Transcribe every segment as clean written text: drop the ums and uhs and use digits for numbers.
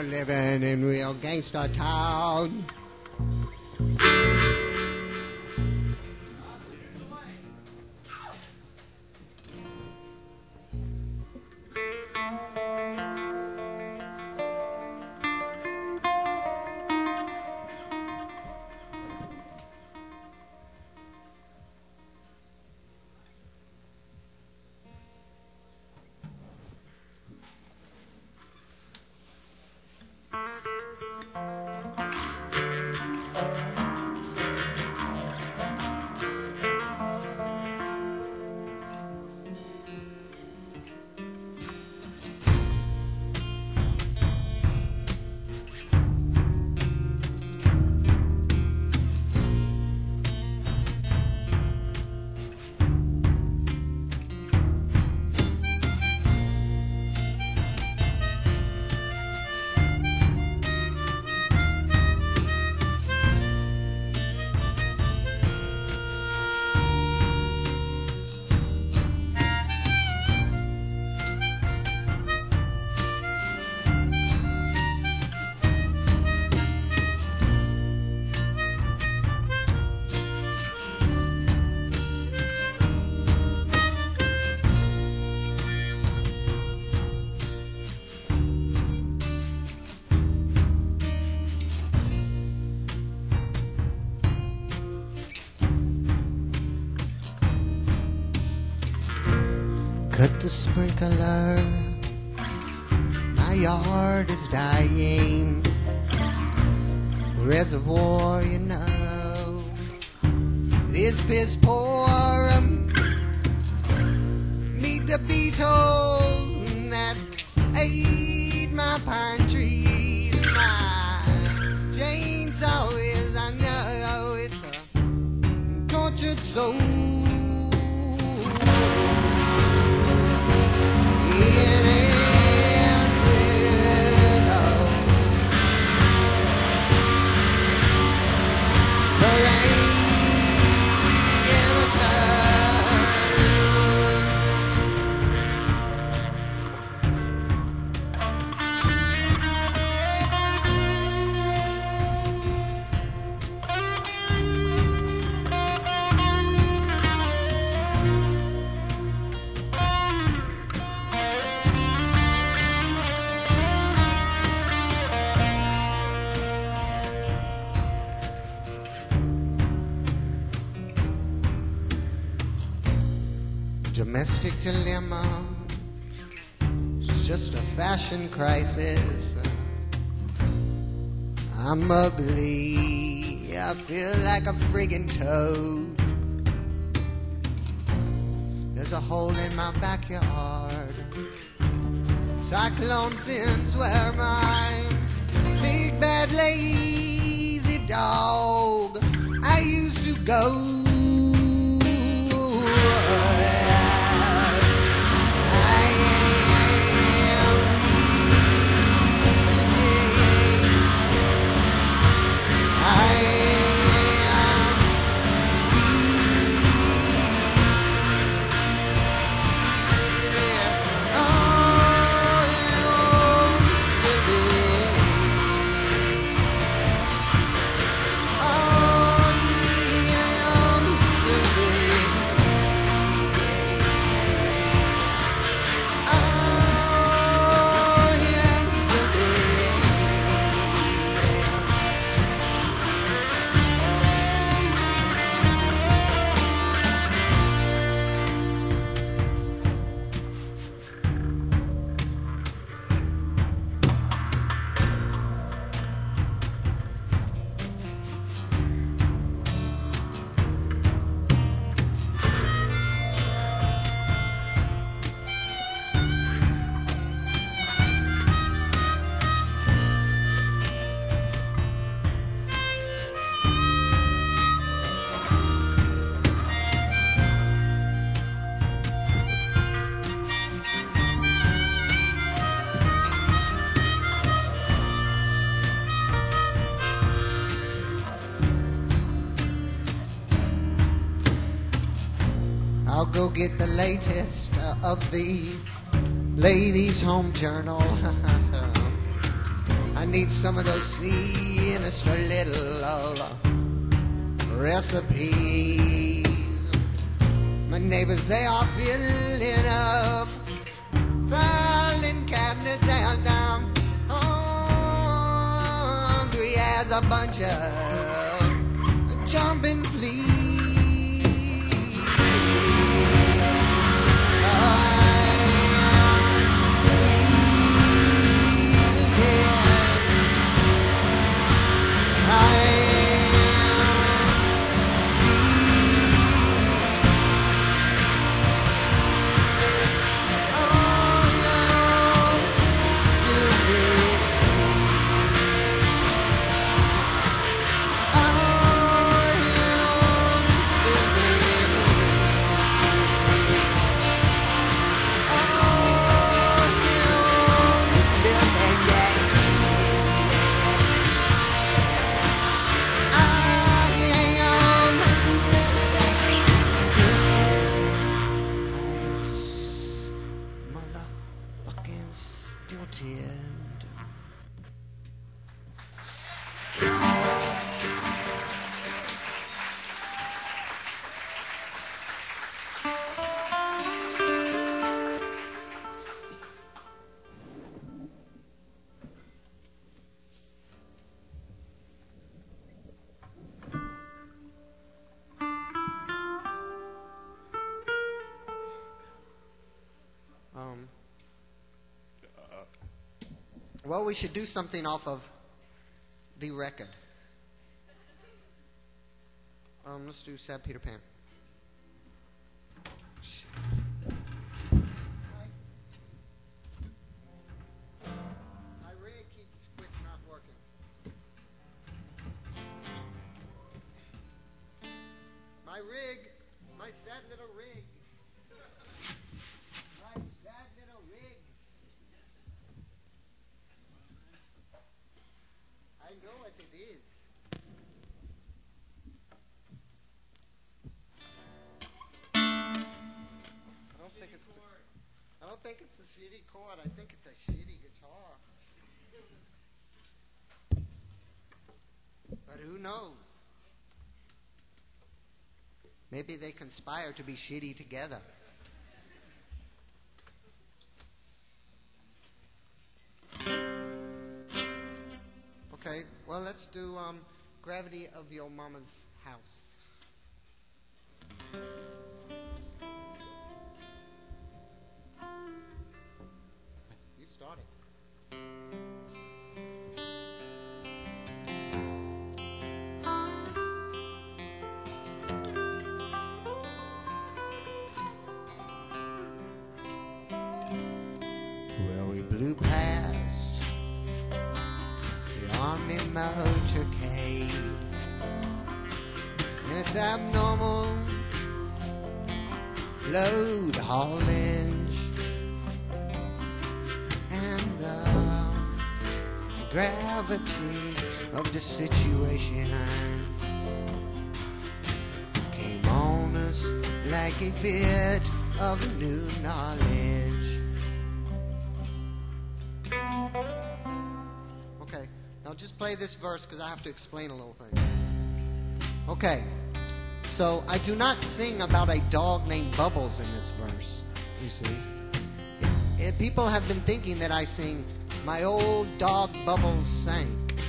we're living in real gangster town. Cut the sprinkler, my yard is dying. Reservoir, you know, it is piss poor. Meet the beetles that ate my pine trees. My chainsaw is, I know, it's a tortured soul. Domestic dilemma, it's just a fashion crisis. I'm ugly, I feel like a friggin' toad. There's a hole in my backyard, cyclone fins where my big bad lazy dog I used to go. I'll go get the latest of the Ladies' Home Journal. I I need some of those sinister little recipes. My neighbors, they are filling up filing cabinets, and I'm hungry as a bunch of jumping fleas. Well, we should do something off of the record. Let's do Sad Peter Pan. My rig keeps quit not working. My rig, my sad little rig. My sad little rig. I know what it is. I don't think it's the shitty chord. I think it's a shitty guitar. But who knows? Maybe they conspire to be shitty together. Okay, well, let's do Gravity of Your Mama's House. You started. Well, we blew past the Army motorcade, and it's abnormal load haulage, and gravity of the situation came on us like a bit of new knowledge. Okay, now just play this verse because I have to explain a little thing. Okay, so I do not sing about a dog named Bubbles in this verse, you see. People have been thinking that I sing, my old dog Bubbles sank.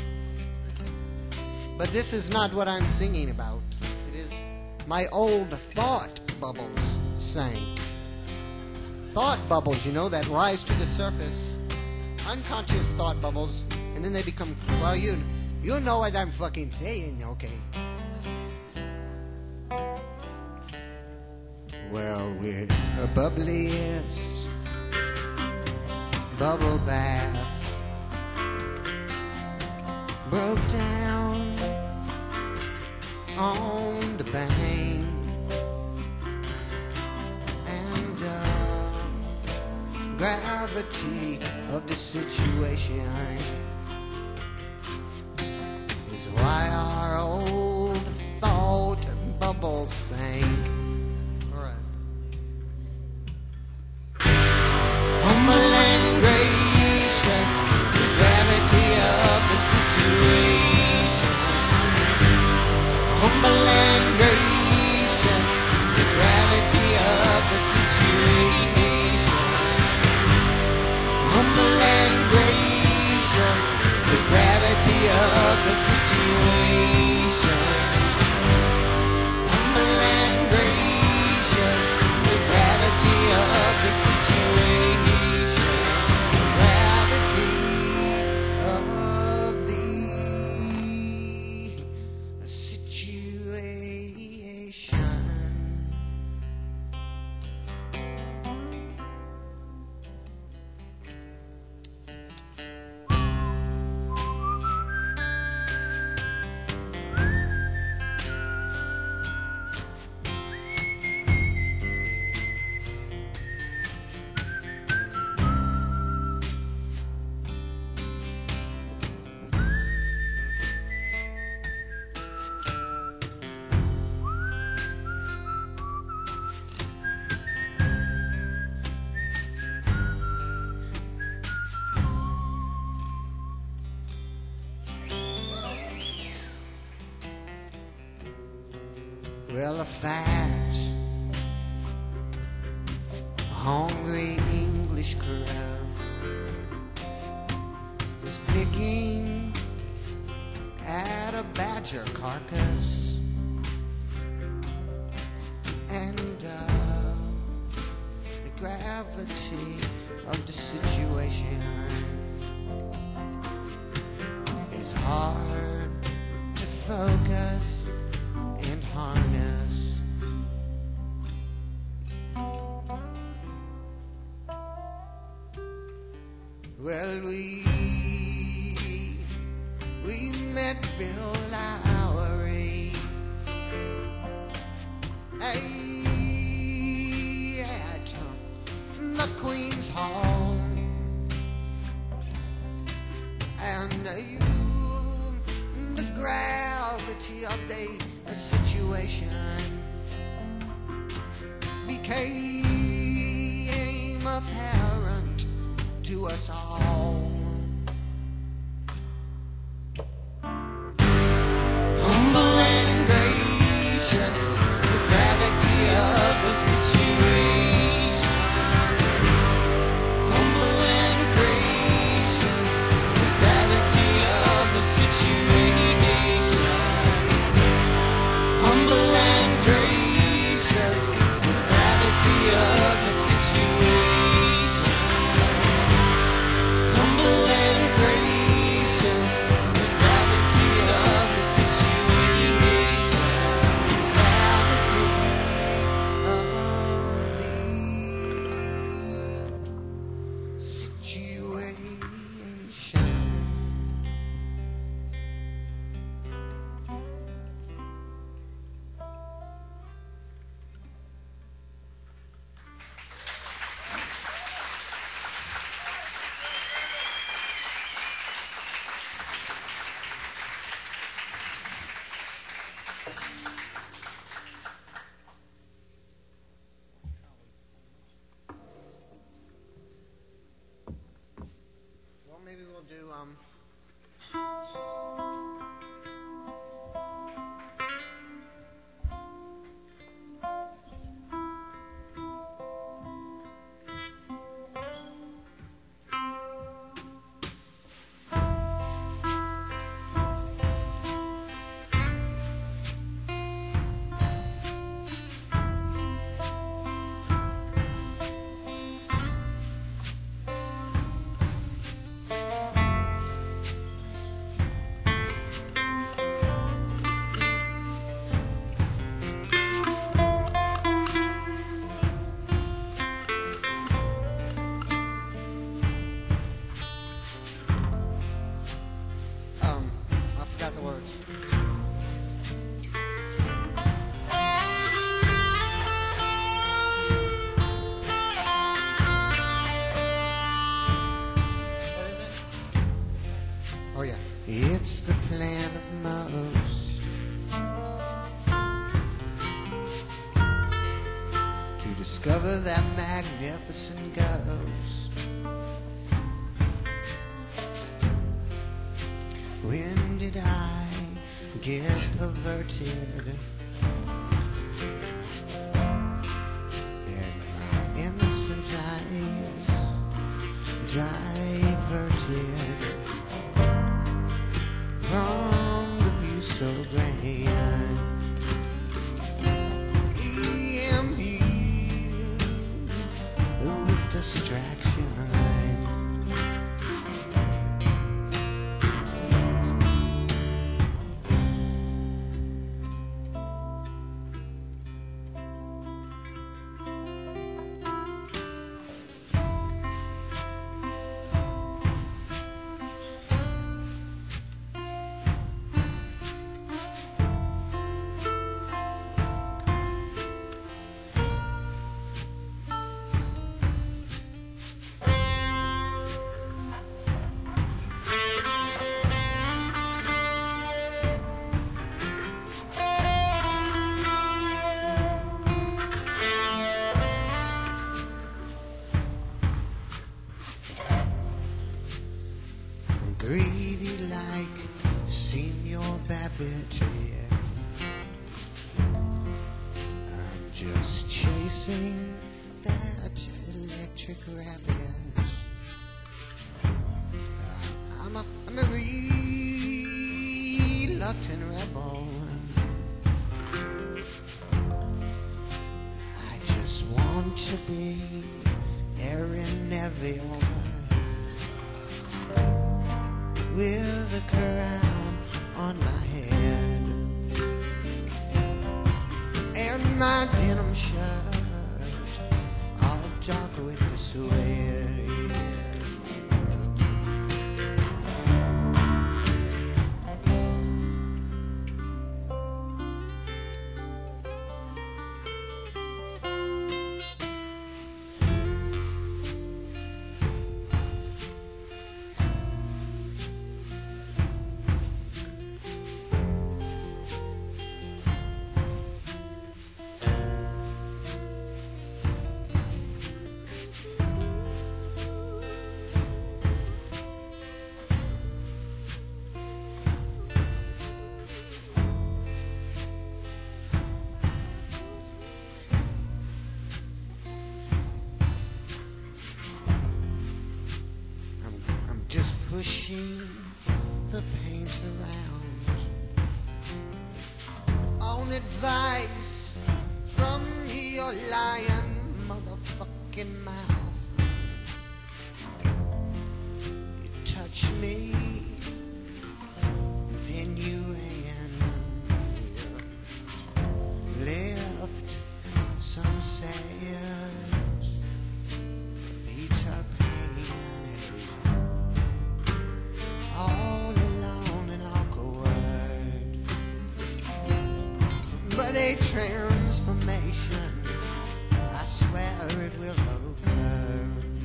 But this is not what I'm singing about. It is my old thought Bubbles sank. Thought bubbles, you know, that rise to the surface. Unconscious thought bubbles, and then they become, well, you know what I'm fucking saying, okay. Well, we're the bubbliest bubble bath broke down on the bank, and gravity of the situation is why our old thought bubble sank. Humble and gracious, the gravity Well, a fat, hungry English crow was picking at a badger carcass, and the gravity of the situation is hard to focus and harness. Well, we met Bill Lowry at the Queen's Hall, and the gravity of the situation became apparent to us all. Humble and gracious, the gravity of the situation. Humble and gracious, the gravity of the situation. Humble and gracious, the gravity of the situation. Humble and gracious, the gravity of the situation. Gravity of the situation. Well, maybe we'll do I forgot the words. What is it? Oh yeah. It's the plan of most to discover that magnificent ghost. When did I get perverted and my innocent eyes diverted from the view so grand, imbued with distraction? chasing that electric rabbit. I'm a reluctant rebel. I just want to be Aaron Neville with a crown on my head and my denim shirt all dark with the sweat. Pushing the paint around on advice from your lying motherfucking mouth. You touch me, then you ran, left some sayers, Peter Pan, all alone and awkward, but a transformation, I swear it will occur.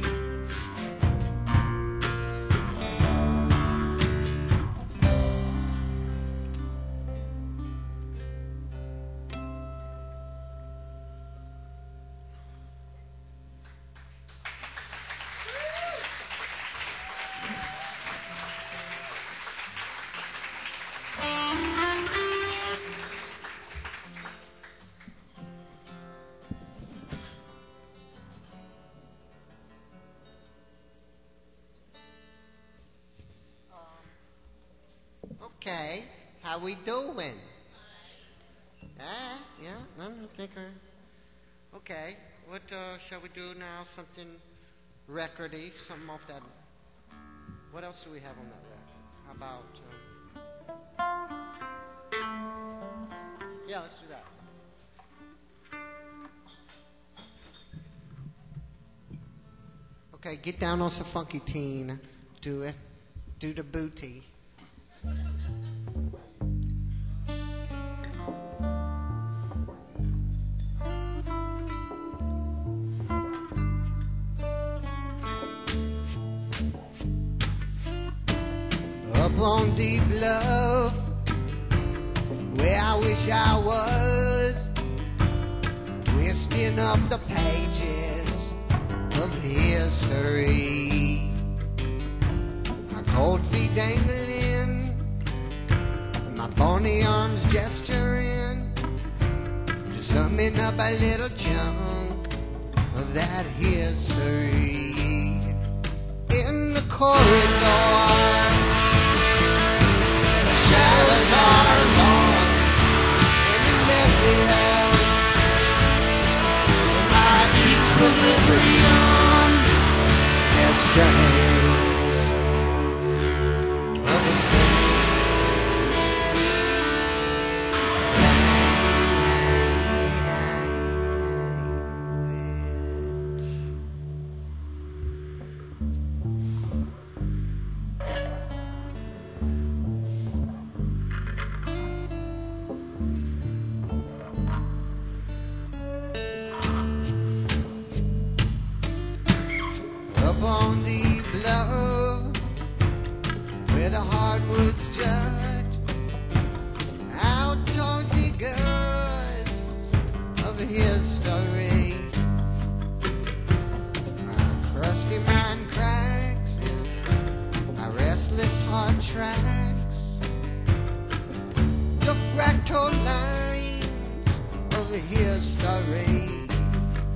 Okay, how we doing? Yeah, I think okay, what shall we do now? Something recordy, something off that. What else do we have on that record? How about yeah, let's do that. Okay, get down on some funky teen. Do it. Do the booty. Up on deep love, where I wish I was, twisting up the pages of history. My cold feet dangling, my bony arms gesturing, just summing up a little chunk of that history. In the corridor, shadows are long in the messy house. My equilibrium has strains of a strange on deep love, where the hardwoods judge out toward the gusts of history. My crusty mind cracks, my restless heart tracks the fractal lines of history.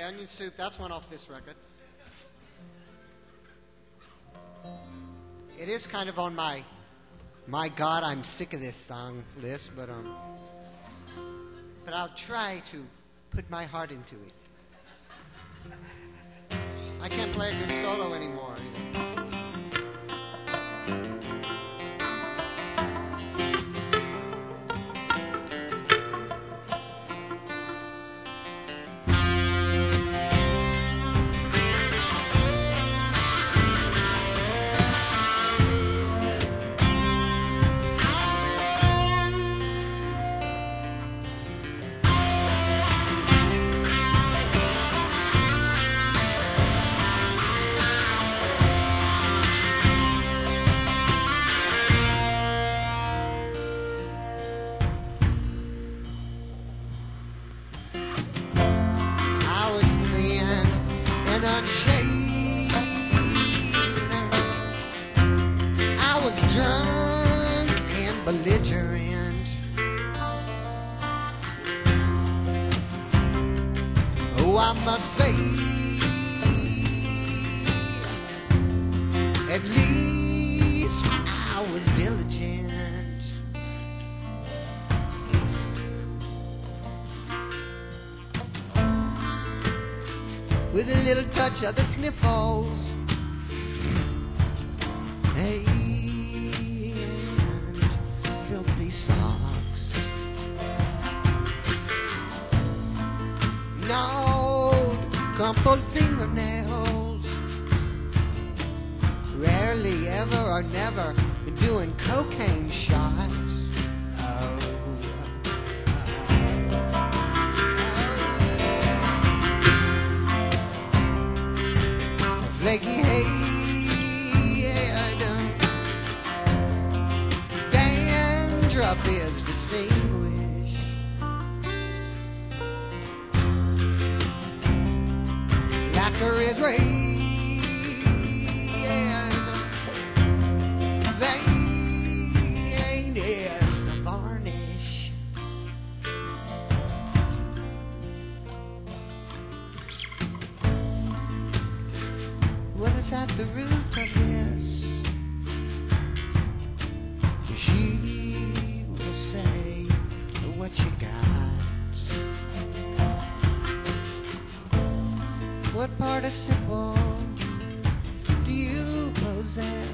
Onion Soup, that's one off this record. It is kind of on my God, I'm sick of this song list, but I'll try to put my heart into it. I can't play a good solo anymore. Drunk and belligerent. Oh, I must say, at least I was diligent. With a little touch of the sniffles. Hey. Socks. No crumpled fingernails. Rarely, ever, or never doing cocaine shots. Flaky head. Is distinguished. Lacquer is red. Vein is the varnish. What is at the root of this? She say what you got. What participle do you possess?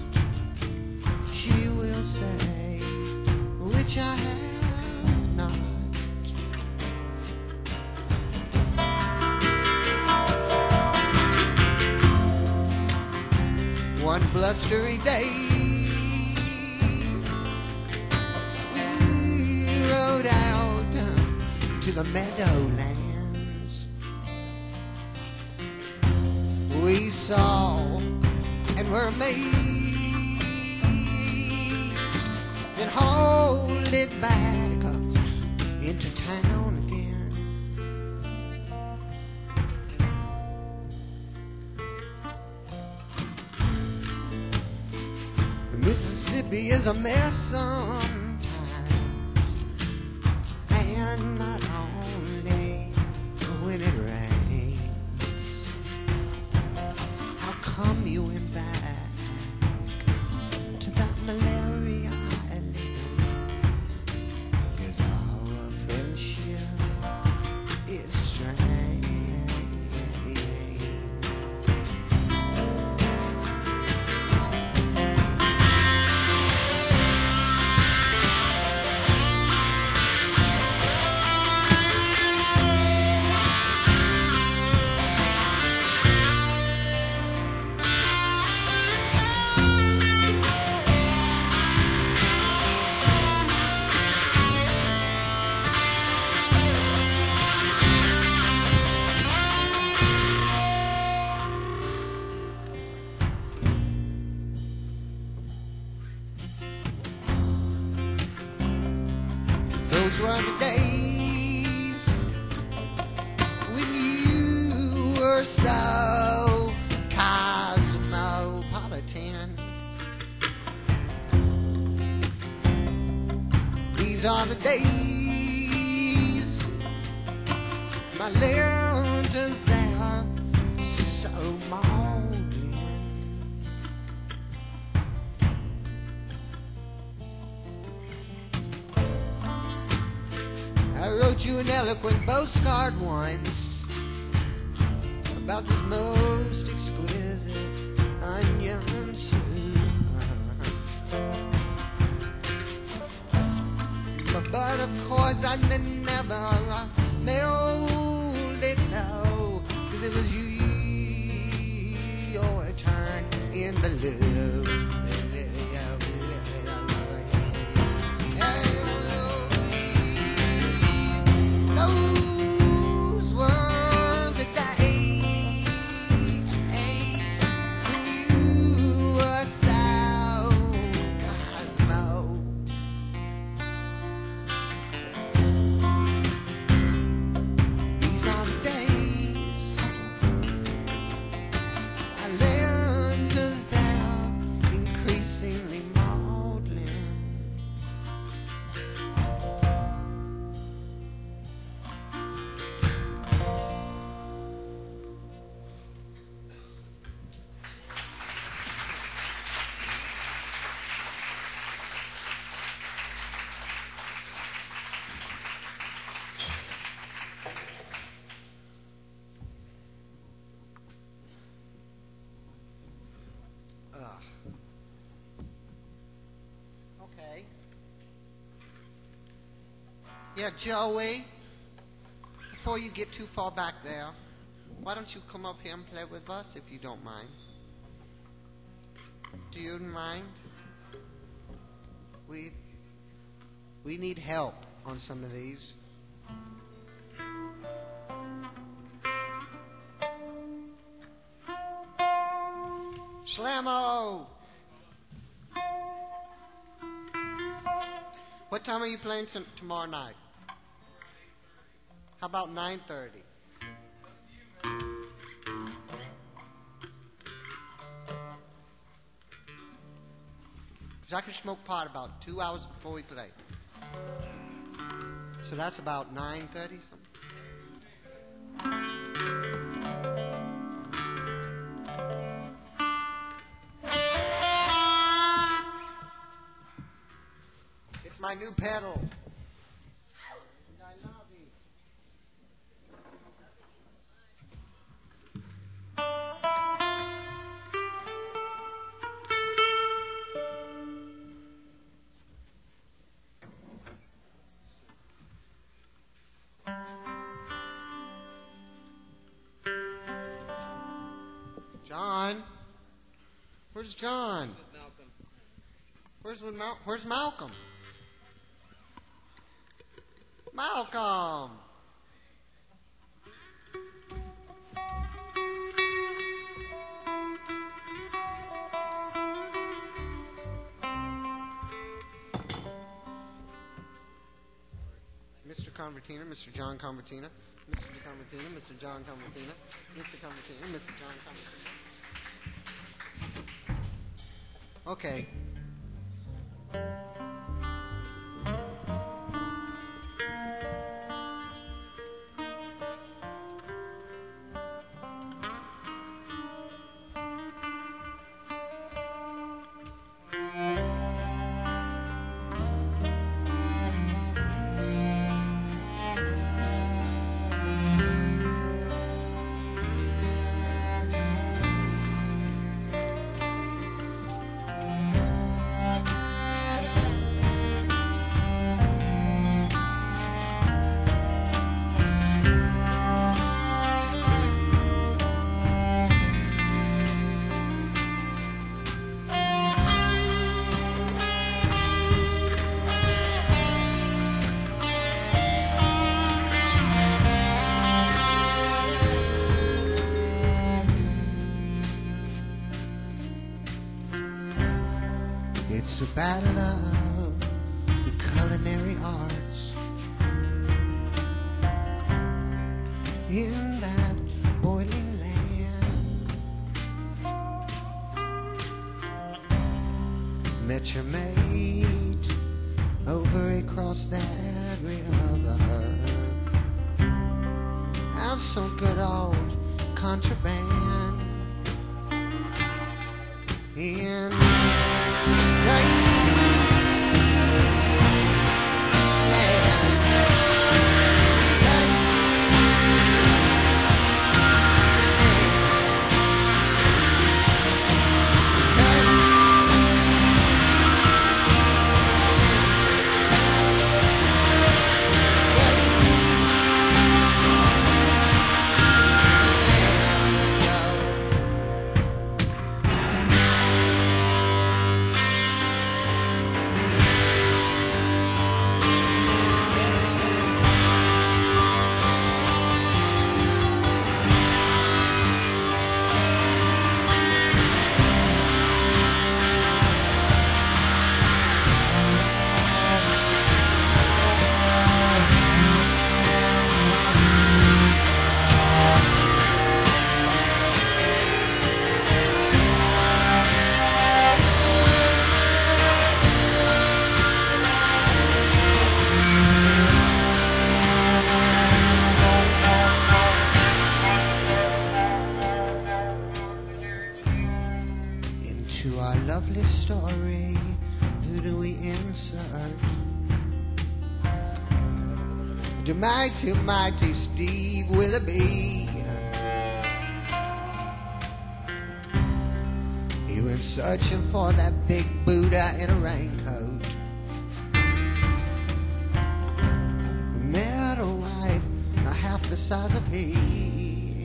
She will say which I have not. One blustery day out to the meadowlands. We saw and were amazed, then hauled it back into town again. Mississippi is a mess sometimes. And not only when it rains. How come you went back to that malaria island? 'Cause our friendship is strange. Those were the days when you were so cosmopolitan. These are the days my lanterns maudlin. I wrote you an eloquent postcard once about this most exquisite onion soup. But of course I never mailed it low, 'cause it was you, your turn in blue. Those were the days when you were so Cosmo. These are the days I learned 'cause they're increasingly maudlin. Okay. Yeah, Joey, before you get too far back there, why don't you come up here and play with us if you don't mind? Do you mind? We need help on some of these. Slammo! What time are you playing tomorrow night? How about 9:30? Because I can smoke pot about 2 hours before we play. So that's about 9:30 something. It's my new pedal. I love it. John? Where's John? Where's Malcolm? Malcolm! Mr. Convertina, Mr. John Convertina, Mr. Convertina, Mr. John Convertina, Mr. Convertina, Mr. John Convertina. Okay. It's a battle of the culinary arts in that boiling land. Met your mate over across that river. Out some good old contraband. in into our lovely story. Who do we insert? The mighty, mighty Steve Willoughby. He went searching for that big Buddha in a raincoat. Met a wife not half the size of he.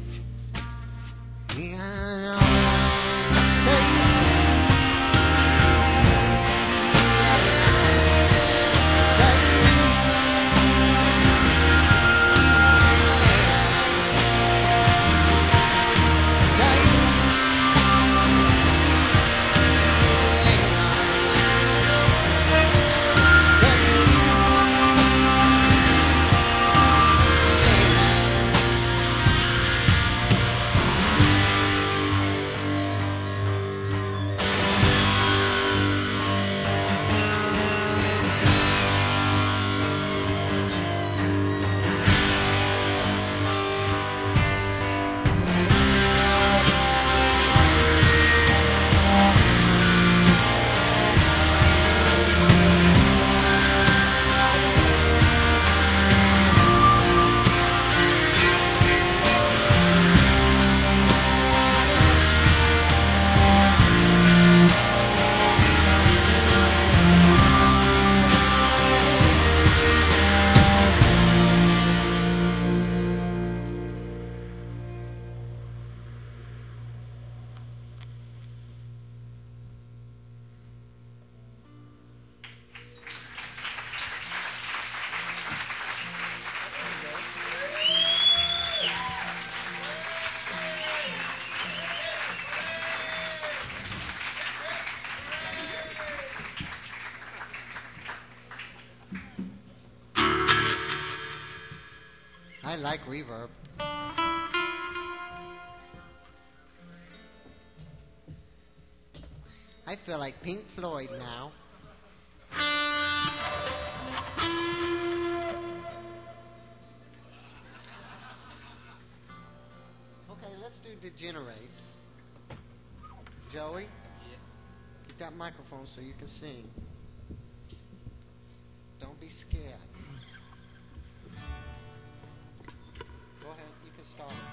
I like reverb. I feel like Pink Floyd now. Okay, let's do Degenerate. Joey? Yeah. Get that microphone so you can sing. Don't be scared. Go ahead, you can start it.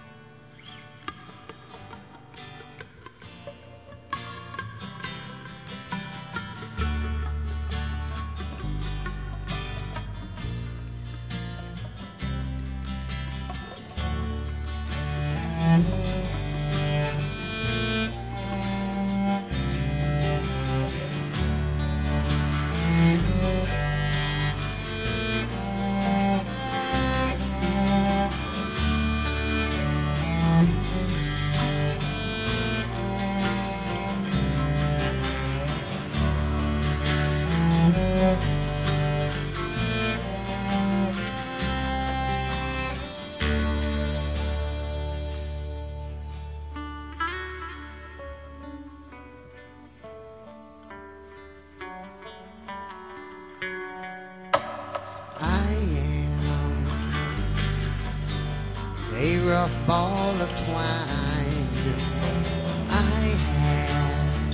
A rough ball of twine. I had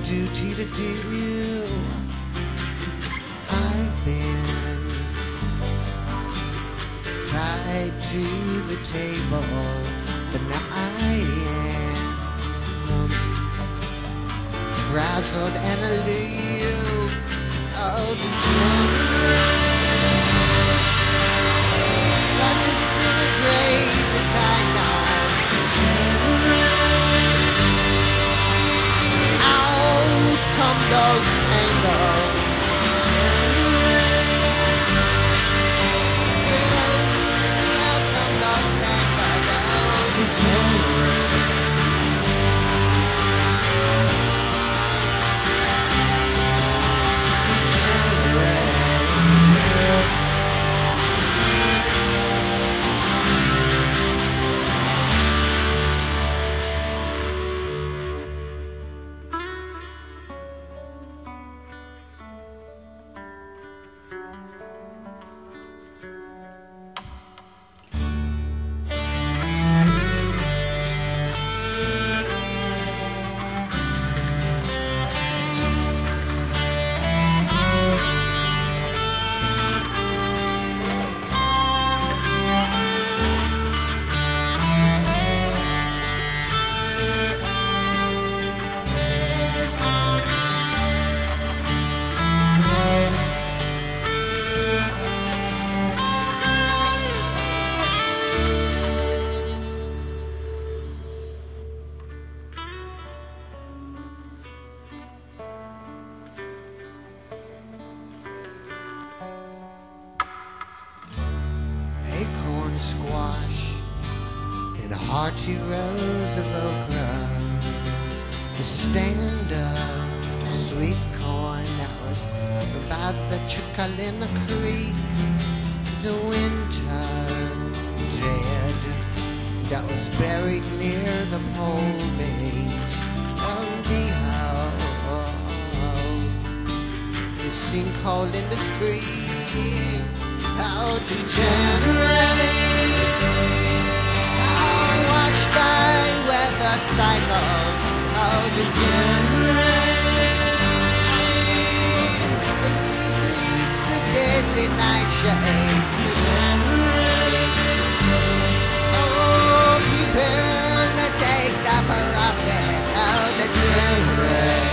duty to do. I've been tied to the table, but now I am frazzled and aloof. Oh, degenerate, like disintegrate the diamonds. Degenerate, out come those tangles. Degenerate, out come those tangles. Oh, degenerate. Acorn squash and hearty rows of okra, the stand of sweet corn that was about the Chucalina Creek, the winter dread that was buried near the pole base of the house, the sinkhole in the spring. How degenerate, how washed by weather cycles. How degenerate, release the deadly nightshades. Degenerate, oh, prepare to take the profit. How degenerate.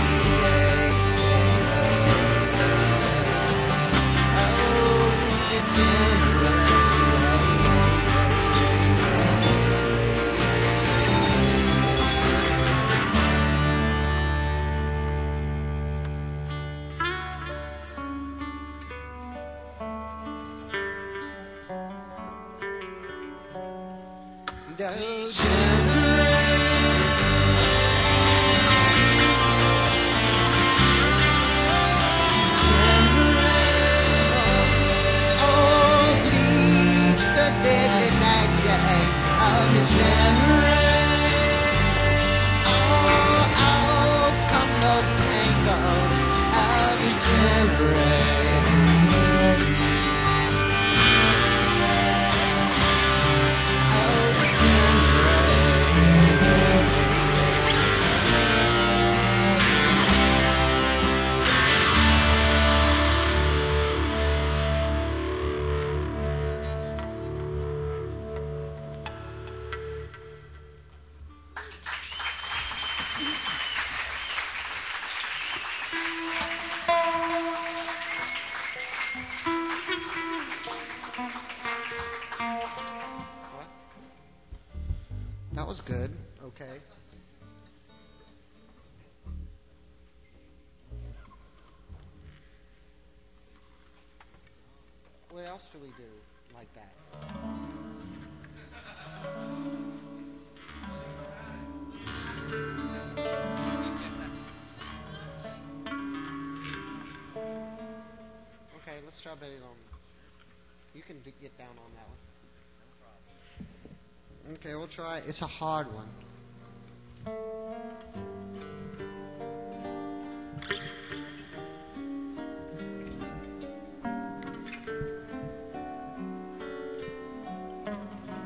That was good. Okay. What else do we do like that? Okay, let's try it on. You can get down on that one. Okay, we'll try. It's a hard one.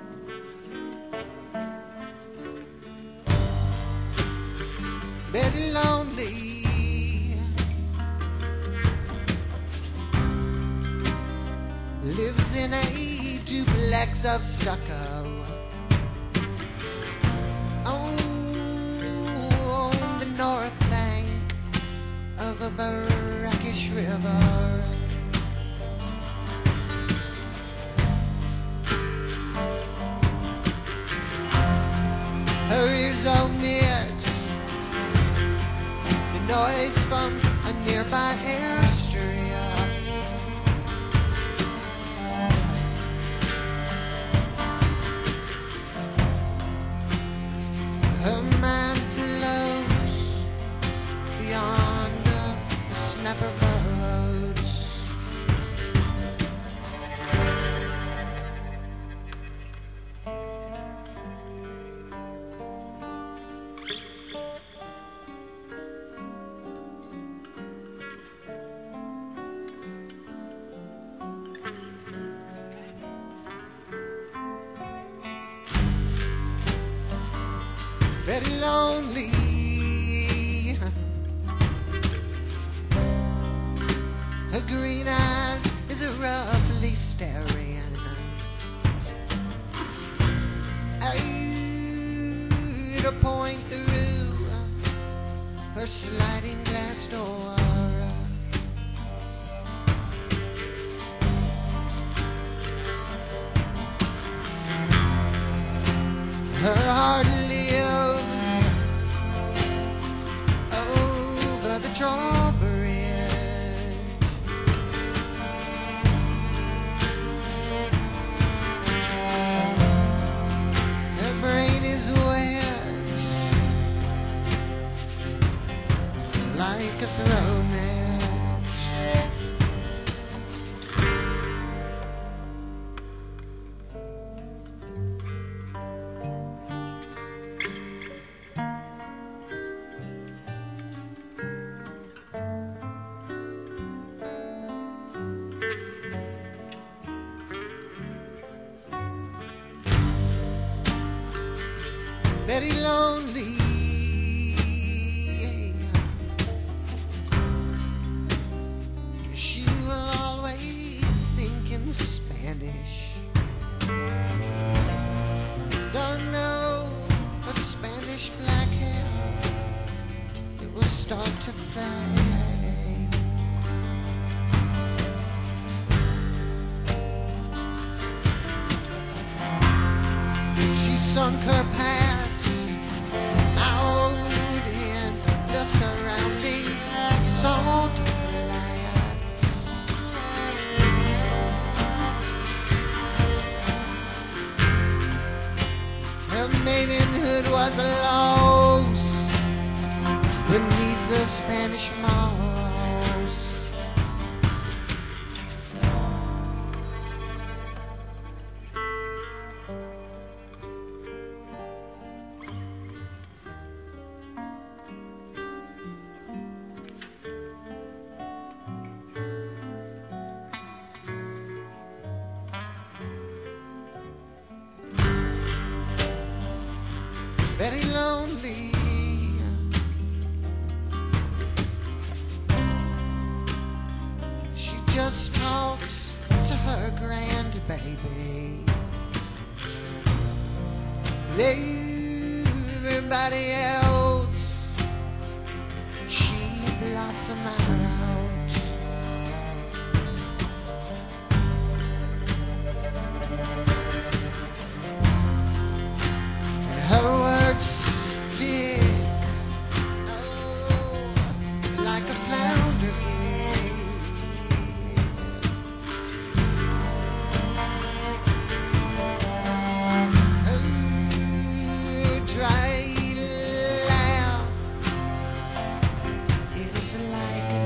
Betty lonely. Lives in a duplex of stucco on the north bank of a brackish river. Her ears omit the noise from a nearby airstrip. Her mind flows beyond the snapper boats. Very lonely. Her green eyes is a roughly staring. To point through her sliding glass door. Her heart lives over the drawbridge. Her brain is wet like a thrown edge. Very lonely. She will always think in Spanish. Don't know her Spanish black hair, it will start to fade. She sunk her past out in the surrounding salt flats. Her maidenhood was lost beneath the Spanish moss. Very lonely. She just talks to her grandbaby. Everybody else, she blots them out. And her words stick, oh, like a flounder gig. Her dry laugh is like a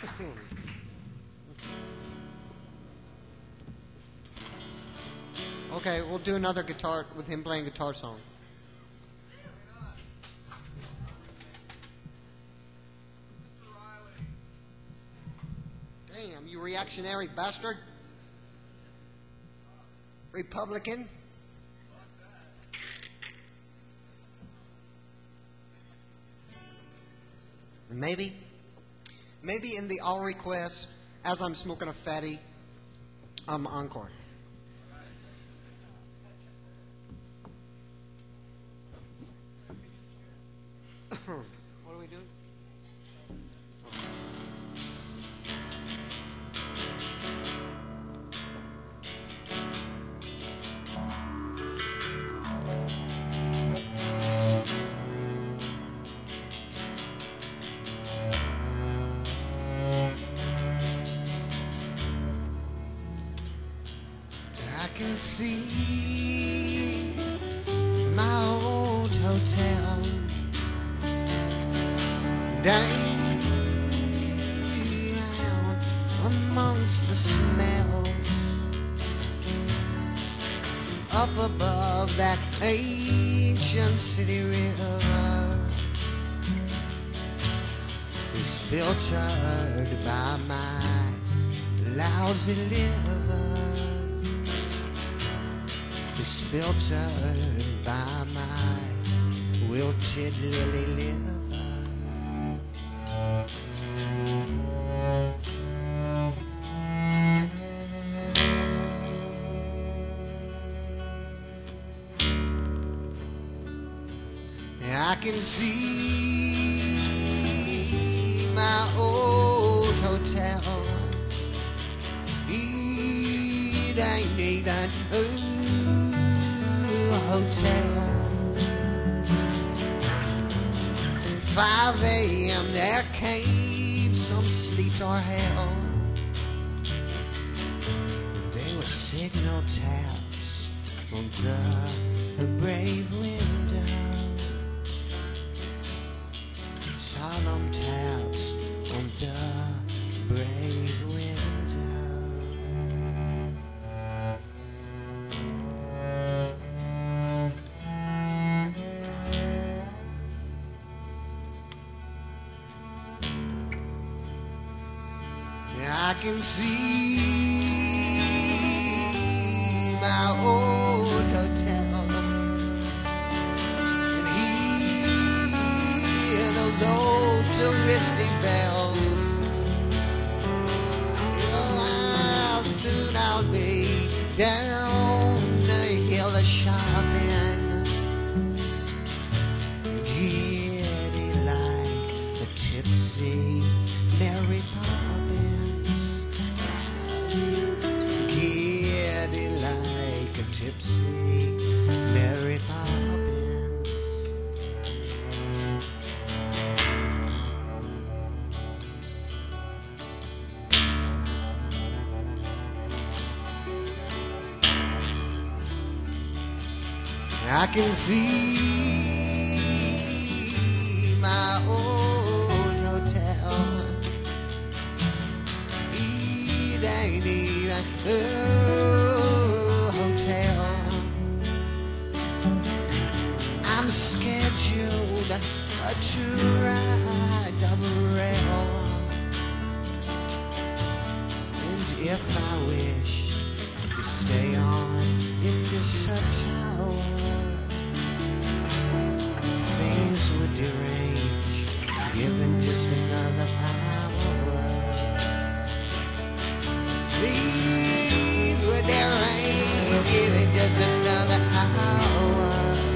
Okay, we'll do another guitar with him playing guitar song. Damn, you reactionary bastard. Republican. Maybe in the all request, as I'm smoking a fatty, encore. What are we doing? I can see my old hotel down amongst the smells, up above that ancient city river is filtered by my lousy liver. Is filtered by my wilted lily liver. I can see my old hotel. It ain't even a hotel. It's 5 a.m. There came some sleet or hail. They were signal taps on the brave window. Solemn taps on the brave window. I can see my old hotel, and hear those old touristy bells. Oh, soon I'll be down the hill of shopping, giddy like a tipsy Mary Poppins, giddy like a tipsy Mary Poppins. I can see my old hotel. It ain't even a hotel. I'm scheduled to ride double rail, and if I wish to stay on in this tower, things would derange, given just another hour. Things would derange, given just another hour.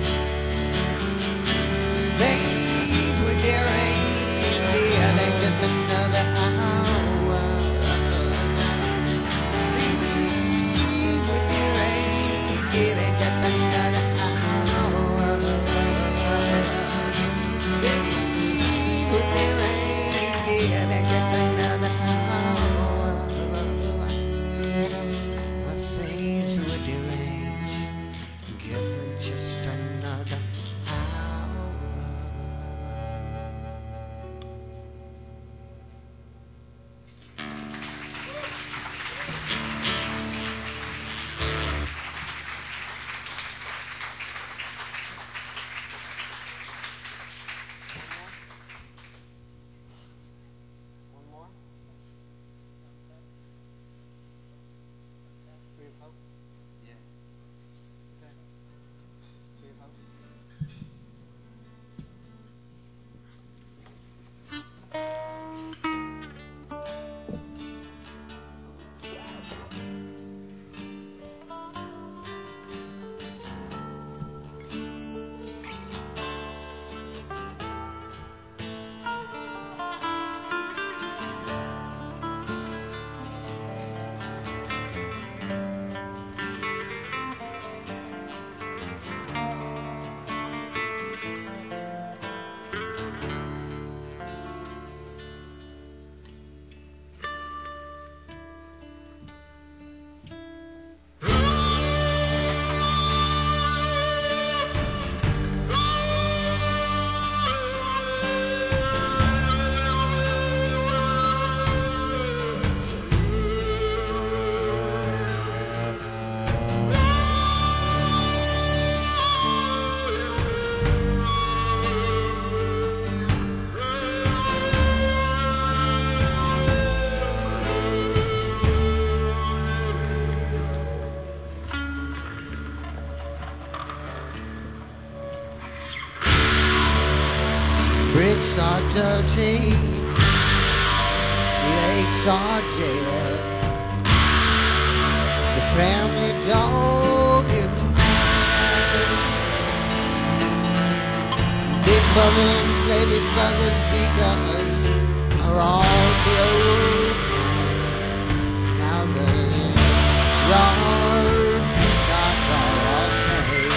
Things would derange, given just another hour. Things would derange, given just another hour. Things would derange, given Streets are dirty, lakes are dead. The family dog is mad. Big brother and baby brother's beakers are all broken. Now the yard peacocks are all saved.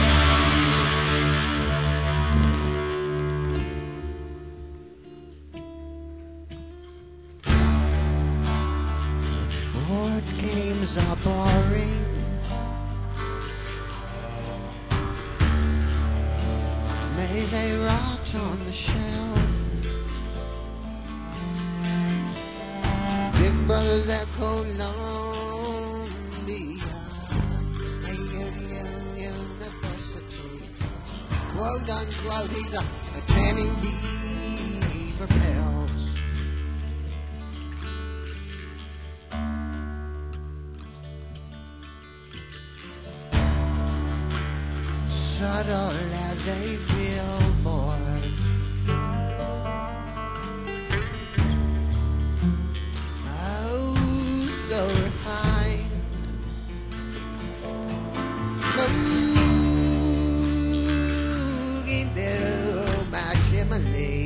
Board games are boring. May they rot on the shelf. Big brothers echo Columbia, University. Quote unquote, he's a tanning bee for pelts. Subtle as a billboard, oh, so refined, smoking through my chimney,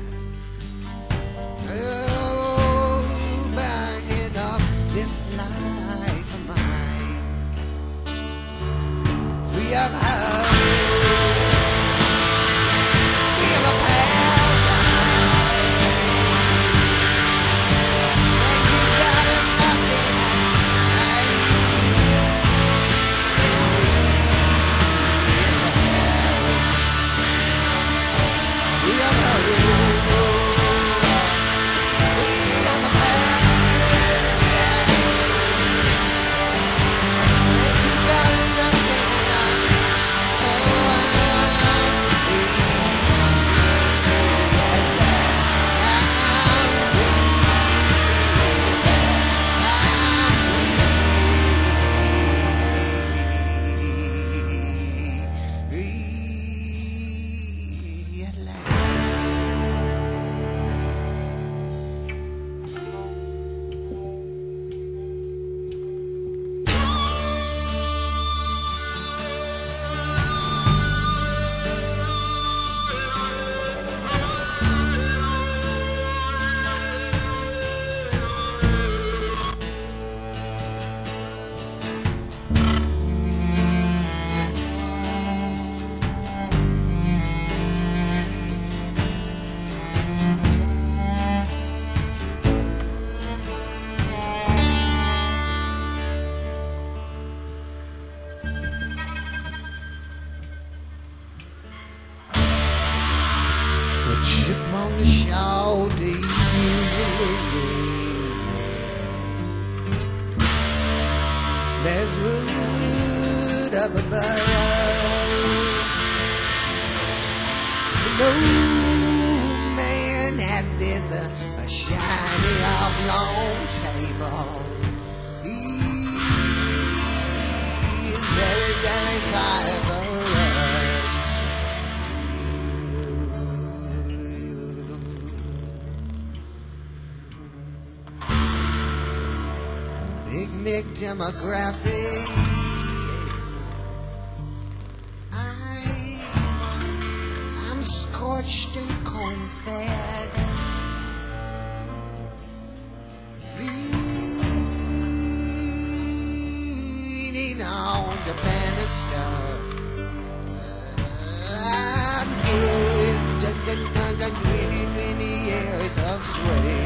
oh, burning up this life of mine, free of hope. Chip on the shoulder, there's wood up above. No man had this a shiny oblong table. He's very, very fibrous. Picnic demographic. I'm scorched and corn-fed. Leaning on the banister. I give just another 20 years of sway.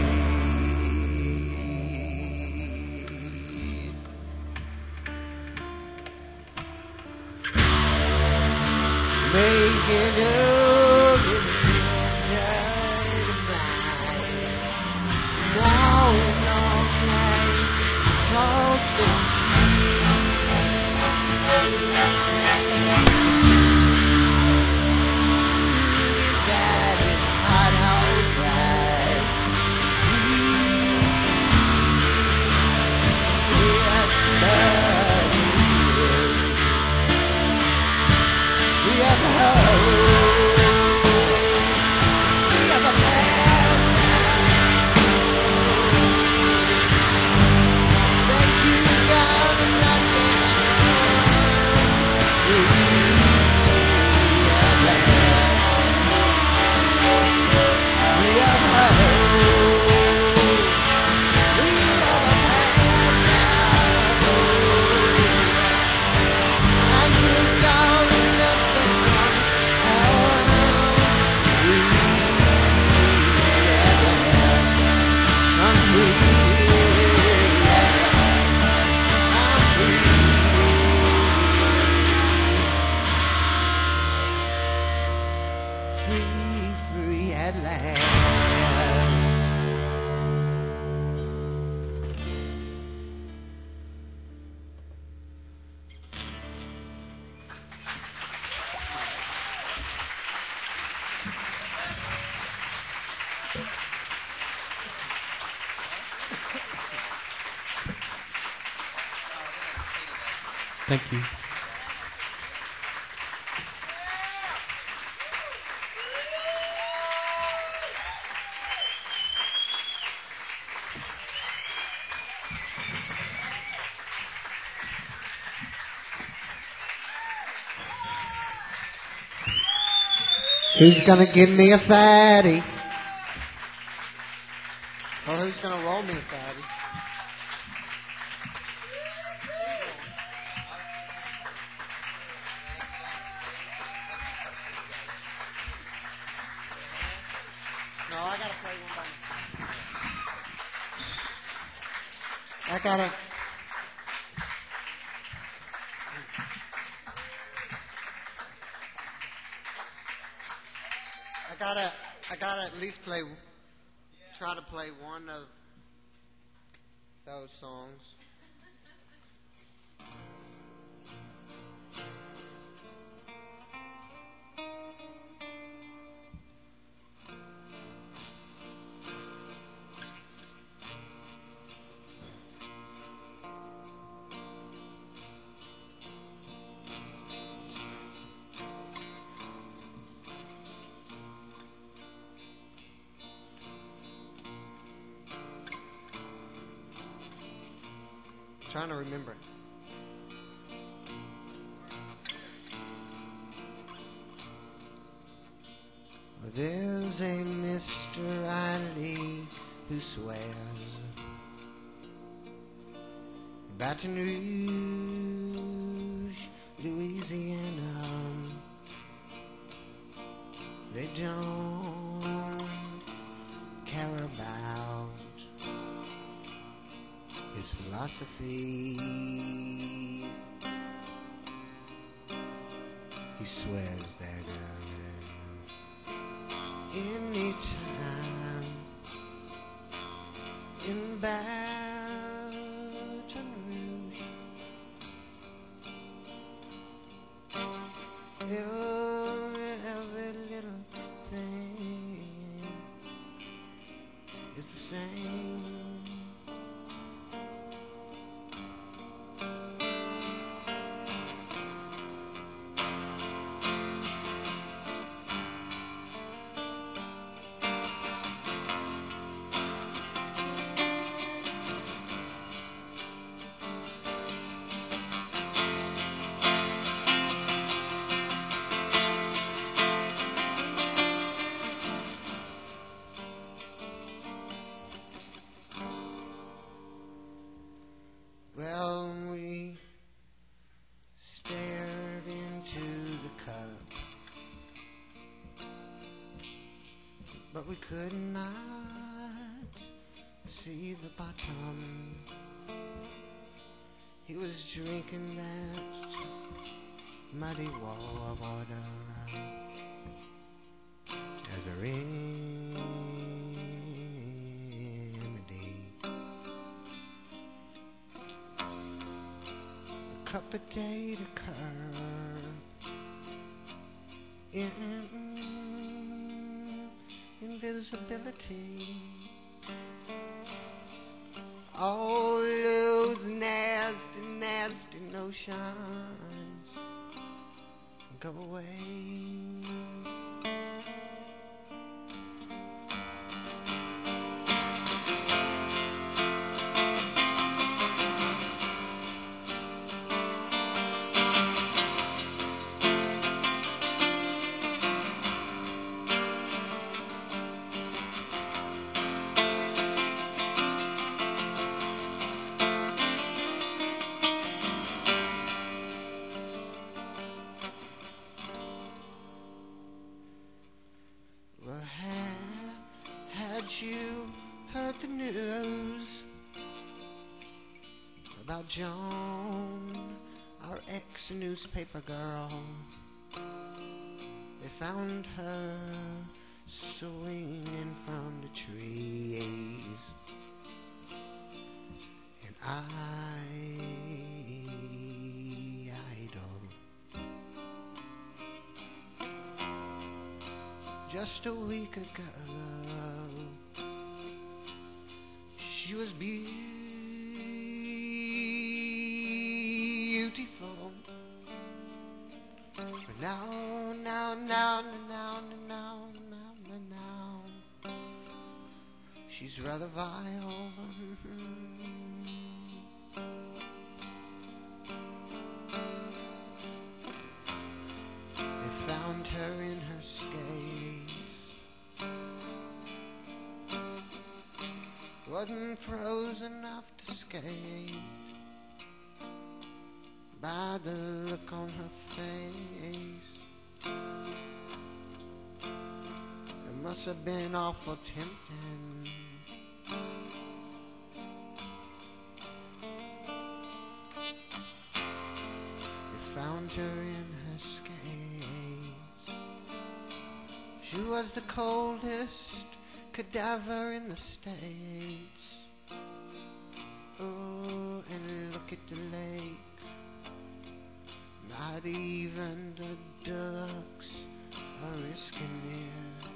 Making up in midnight mind, gnawing all night, Charleston inside his hot house ride, see, we have hope. Thank you. Who's gonna give me a fatty? Or who's gonna roll me a fatty? No, I gotta play one by I gotta. I gotta at least try to play one of those songs. Trying to remember. Well, there's a Mr. Riley who swears Baton Rouge, Louisiana, they don't care about his philosophy. He swears that any time in Baton Rouge, every little thing is the same. Well, we stared into the cup, but we could not see the bottom. He was drinking that muddy water as a remedy. A potato curd in invisibility. All those nasty, nasty notions go away. Had you heard the news about Joan, our ex-newspaper girl? They found her swinging from the trees, and just a week ago, she was beautiful beautiful. But now, she's rather vile. They found her in her skates. Wasn't frozen enough to skate. By the look on her face, it must have been awful tempting. They found her in her skates. She was the coldest cadaver in the States. Oh, and look at the lake. Not even the ducks are risking it.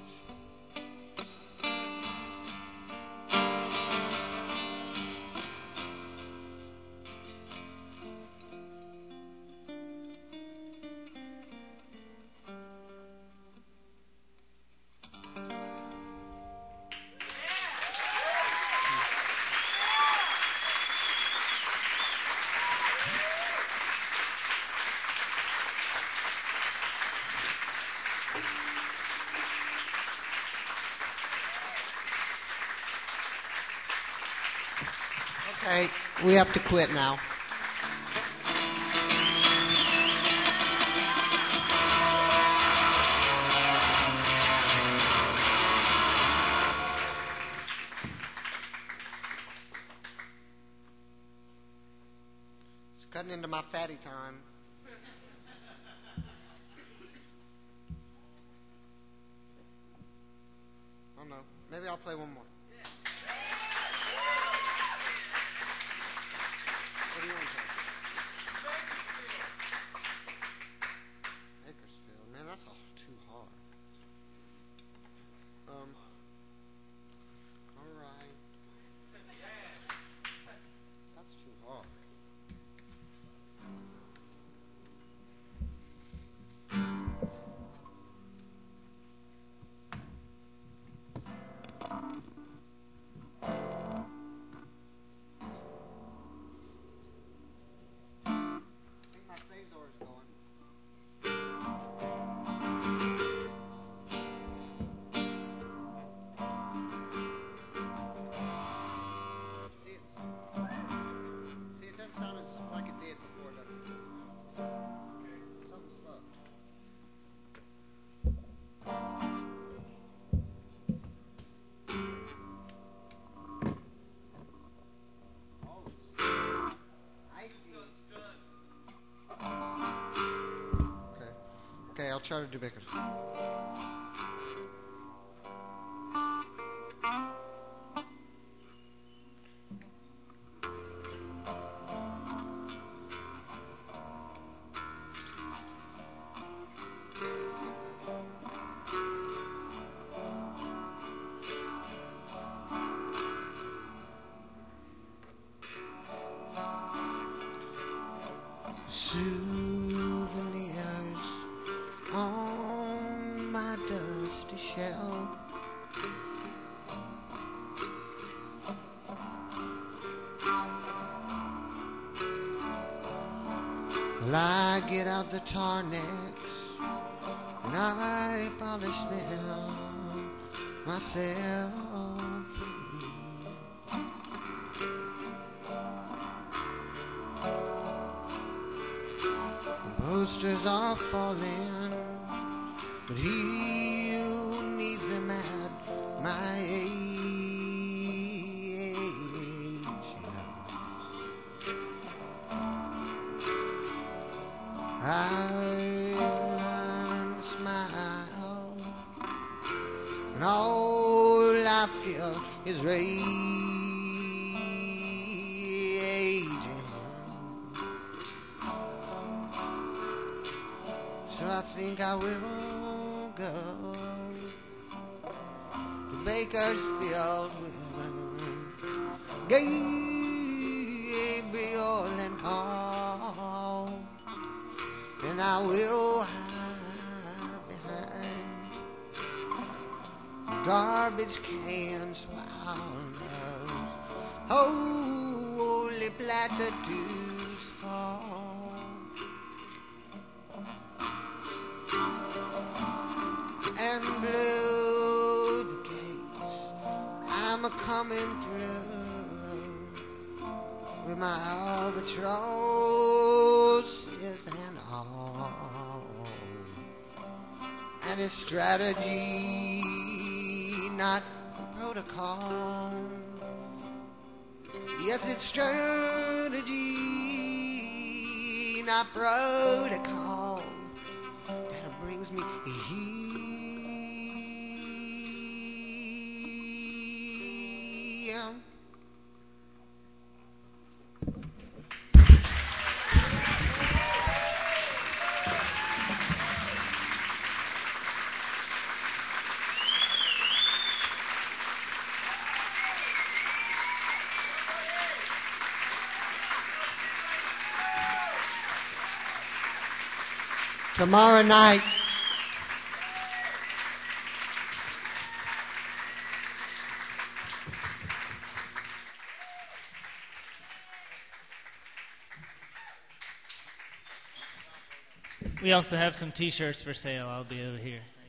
Okay, we have to quit now. It's cutting into my fatty time. Oh no, maybe I'll play one more. What do you want to say? Bakersfield. Man, that's all too hard. All right. That's too hard. Okay, I'll try to do Bakersfield. Souvenirs on my dusty shelf. Well, I get out the Tarnex and I polish them myself. Posters are falling, but he who needs them at my age. I learn to smile, and all I feel is rage. So I think I will go to Bakersfield with Gabriel and Paul. and I will hide behind garbage cans swallows. Holy platitudes fall, and blow the gates. I'm a coming through with my albatrosses and all, and it's strategy, not protocol. Yes, it's strategy, not protocol, that brings me here. Tomorrow night, we also have some T-shirts for sale. I'll be over here.